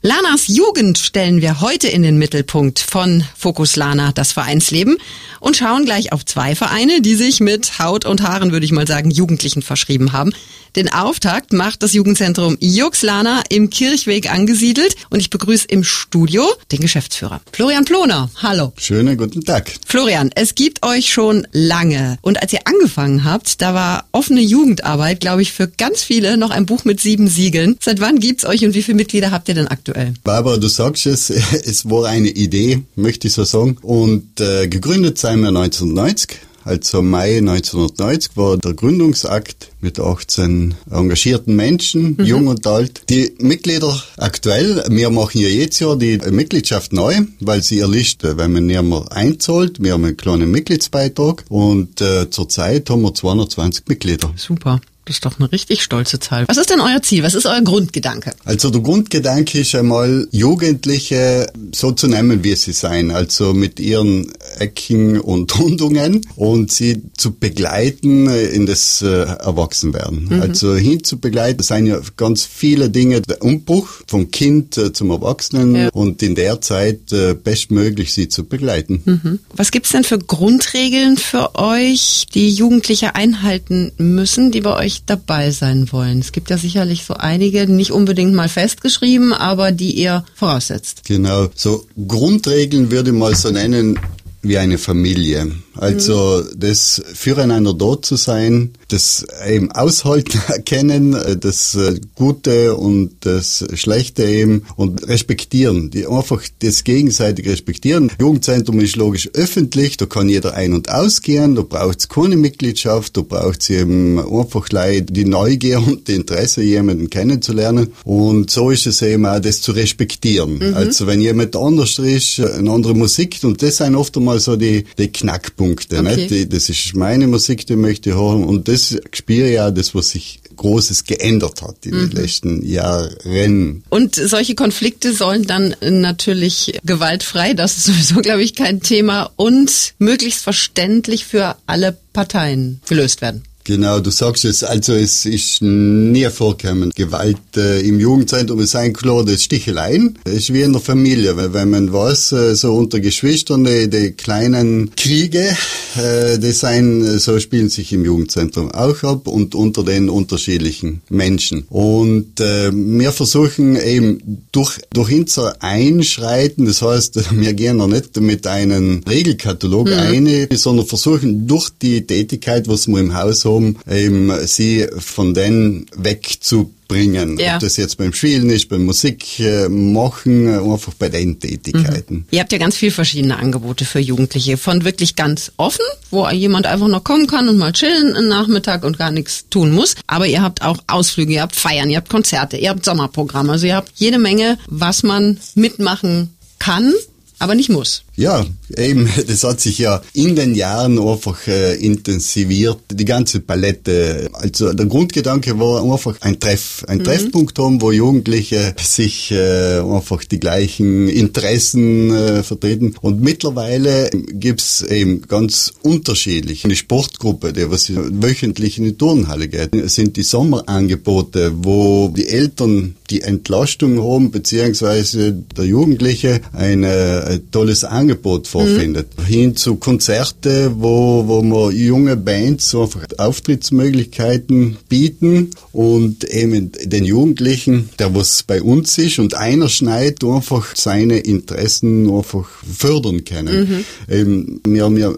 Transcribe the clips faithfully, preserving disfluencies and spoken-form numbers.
Lanas Jugend stellen wir heute in den Mittelpunkt von Fokus Lana, das Vereinsleben, und schauen gleich auf zwei Vereine, die sich mit Haut und Haaren, würde ich mal sagen, Jugendlichen verschrieben haben. Den Auftakt macht das Jugendzentrum Jux Lana im Kirchweg angesiedelt und ich begrüße im Studio den Geschäftsführer Florian Ploner. Hallo. Schönen guten Tag. Florian, es gibt euch schon lange und als ihr angefangen habt, da war offene Jugendarbeit, glaube ich, für ganz viele noch ein Buch mit sieben Siegeln. Seit wann gibt's euch und wie viele Mitglieder habt ihr denn aktuell? Barbara, du sagst es, es war eine Idee, möchte ich so sagen, und äh, gegründet sind wir neunzehnhundertneunzig. Also Mai neunzehnhundertneunzig war der Gründungsakt mit achtzehn engagierten Menschen, mhm. jung und alt. Die Mitglieder aktuell, wir machen ja jedes Jahr die Mitgliedschaft neu, weil sie erlischt, wenn man nicht mehr einzahlt. Wir haben einen kleinen Mitgliedsbeitrag und äh, zurzeit haben wir zweihundertzwanzig Mitglieder. Super. Das ist doch eine richtig stolze Zahl. Was ist denn euer Ziel? Was ist euer Grundgedanke? Also der Grundgedanke ist einmal, Jugendliche so zu nehmen, wie sie sein. Also mit ihren Ecken und Rundungen und sie zu begleiten in das äh, Erwachsenwerden. Mhm. Also hin zu begleiten, das sind ja ganz viele Dinge. Der Umbruch vom Kind äh, zum Erwachsenen ja. und in der Zeit äh, bestmöglich sie zu begleiten. Mhm. Was gibt's denn für Grundregeln für euch, die Jugendliche einhalten müssen, die bei euch dabei sein wollen? Es gibt ja sicherlich so einige, nicht unbedingt mal festgeschrieben, aber die ihr voraussetzt. Genau, so Grundregeln würde ich mal so nennen wie eine Familie. Also mhm. das füreinander da zu sein, das eben aushalten, erkennen, das Gute und das Schlechte eben und respektieren, die einfach das gegenseitig respektieren. Jugendzentrum ist logisch öffentlich, da kann jeder ein- und ausgehen, da braucht es keine Mitgliedschaft, da braucht es eben einfach Leute, die Neugier und die Interesse, jemanden kennenzulernen, und so ist es eben auch, das zu respektieren. Mhm. Also wenn jemand anders ist, eine andere Musik, und das sind oft einmal so die, die Knackpunkte. Okay. Nicht? Die, das ist meine Musik, die möchte ich hören, und das spüre ja das, was sich Großes geändert hat in mhm. den letzten Jahren. Und solche Konflikte sollen dann natürlich gewaltfrei, das ist sowieso, glaube ich, kein Thema, und möglichst verständlich für alle Parteien gelöst werden. Genau, du sagst es, also es ist nie vorgekommen. Gewalt äh, im Jugendzentrum ist ein klar, das Sticheleien. Es ist wie in der Familie, weil wenn man weiß, äh, so unter Geschwistern, die, die kleinen Kriege, äh, die sein, so spielen sich im Jugendzentrum auch ab und unter den unterschiedlichen Menschen. Und äh, wir versuchen eben durch, durch unser Einschreiten, das heißt, wir gehen noch nicht mit einem Regelkatalog mhm. ein, sondern versuchen durch die Tätigkeit, was wir im Haus haben, eben sie von denen wegzubringen. Ja. Ob das jetzt beim Spielen ist, beim Musik äh, machen, einfach bei den Tätigkeiten. Mhm. Ihr habt ja ganz viele verschiedene Angebote für Jugendliche. Von wirklich ganz offen, wo jemand einfach noch kommen kann und mal chillen einen Nachmittag und gar nichts tun muss. Aber ihr habt auch Ausflüge, ihr habt Feiern, ihr habt Konzerte, ihr habt Sommerprogramme. Also ihr habt jede Menge, was man mitmachen kann, aber nicht muss. Ja, eben, das hat sich ja in den Jahren einfach äh, intensiviert, die ganze Palette. Also der Grundgedanke war einfach ein Treff, ein mhm. Treffpunkt haben, wo Jugendliche sich äh, einfach die gleichen Interessen äh, vertreten. Und mittlerweile gibt's eben ganz unterschiedlich. Eine Sportgruppe, die was wöchentlich in die Turnhalle geht, es sind die Sommerangebote, wo die Eltern die Entlastung haben, beziehungsweise der Jugendliche ein, ein tolles Angebot Angebot vorfindet. Mhm. Hin zu Konzerte, wo, wo wir junge Bands einfach Auftrittsmöglichkeiten bieten und eben den Jugendlichen, der was bei uns ist und einer schneidet, einfach seine Interessen einfach fördern können. Mhm. Eben, wir haben ja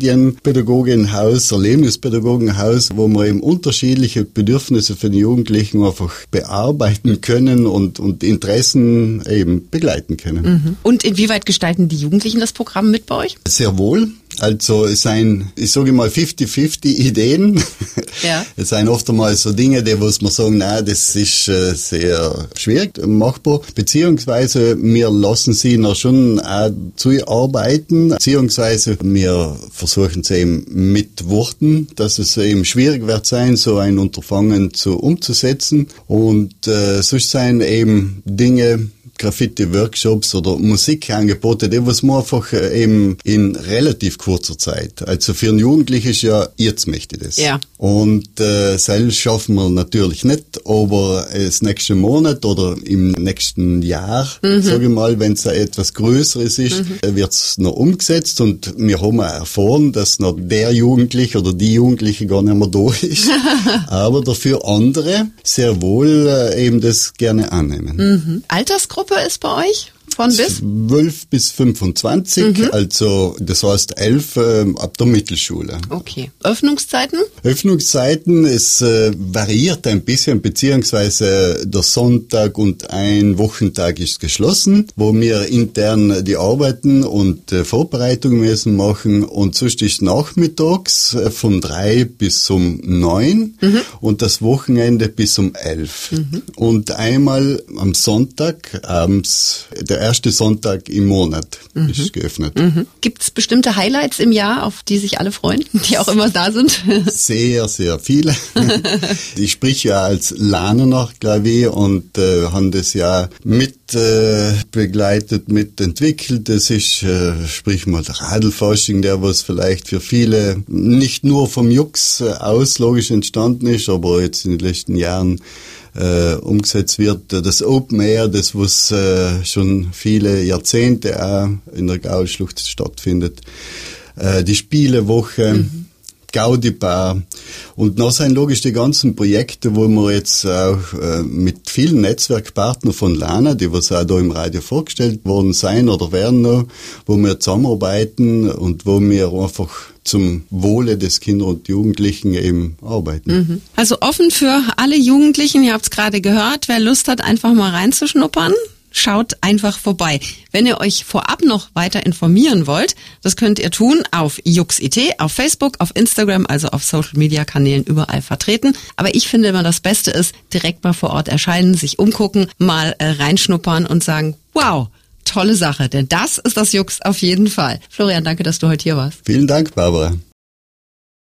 Medienpädagogenhaus, Erlebnispädagogenhaus, wo wir eben unterschiedliche Bedürfnisse für die Jugendlichen einfach bearbeiten können und, und Interessen eben begleiten können. Mhm. Und inwieweit gestalten die Jugendlichen das Programm mit bei euch? Sehr wohl. Also es sind, ich sage mal, fünfzig fünfzig Ideen. Ja. Es sind oft einmal so Dinge, die was man sagen, nein, das ist äh, sehr schwierig machbar. Beziehungsweise wir lassen sie noch schon auch zuarbeiten. Beziehungsweise wir versuchen es eben mit Worten, dass es eben schwierig wird sein, so ein Unterfangen zu umzusetzen. Und äh, sonst sind eben Dinge, Graffiti-Workshops oder Musikangebote, die was man einfach eben in relativ kurzer Zeit. Also für einen Jugendlichen ist ja, jetzt möchte ich das. Ja. Und äh, selbst schaffen wir natürlich nicht, aber das nächste Monat oder im nächsten Jahr, mhm. sage ich mal, wenn es etwas Größeres ist, mhm. wird es noch umgesetzt und wir haben auch erfahren, dass noch der Jugendliche oder die Jugendliche gar nicht mehr da ist, aber dafür andere sehr wohl äh, eben das gerne annehmen. Mhm. Altersgruppe ist bei euch? Von bis? zwölf bis fünfundzwanzig, mhm. also das heißt elf äh, ab der Mittelschule. Okay. Öffnungszeiten? Öffnungszeiten, es äh, variiert ein bisschen, beziehungsweise der Sonntag und ein Wochentag ist geschlossen, wo wir intern die Arbeiten und äh, Vorbereitungen müssen machen und sonst ist nachmittags äh, von drei bis um neun mhm. und das Wochenende bis um elf. Mhm. Und einmal am Sonntag abends, der erste Sonntag im Monat mhm. ist geöffnet. Mhm. Gibt es bestimmte Highlights im Jahr, auf die sich alle freuen, die auch immer da sind? Sehr, sehr viele. Ich spreche ja als Lerner, glaube ich, und äh, haben das ja mit äh, begleitet, mitentwickelt. Das ist, äh, sprich mal, der Radlfasching, der was vielleicht für viele nicht nur vom Jux aus logisch entstanden ist, aber jetzt in den letzten Jahren Äh, umgesetzt wird. Das Open Air, das was äh, schon viele Jahrzehnte auch in der Gaulschlucht stattfindet. Äh, die Spielewoche, mhm. Gaudi Bar und noch sind logisch die ganzen Projekte, wo wir jetzt auch äh, mit vielen Netzwerkpartnern von Lana, die was auch da im Radio vorgestellt worden sein oder werden noch, wo wir zusammenarbeiten und wo wir einfach zum Wohle des Kinder und Jugendlichen eben arbeiten. Mhm. Also offen für alle Jugendlichen, ihr habt es gerade gehört, wer Lust hat, einfach mal reinzuschnuppern, schaut einfach vorbei. Wenn ihr euch vorab noch weiter informieren wollt, das könnt ihr tun auf jux punkt it, auf Facebook, auf Instagram, also auf Social-Media-Kanälen überall vertreten. Aber ich finde immer, das Beste ist, direkt mal vor Ort erscheinen, sich umgucken, mal äh, reinschnuppern und sagen, wow, tolle Sache, denn das ist das Jux auf jeden Fall. Florian, danke, dass du heute hier warst. Vielen Dank, Barbara.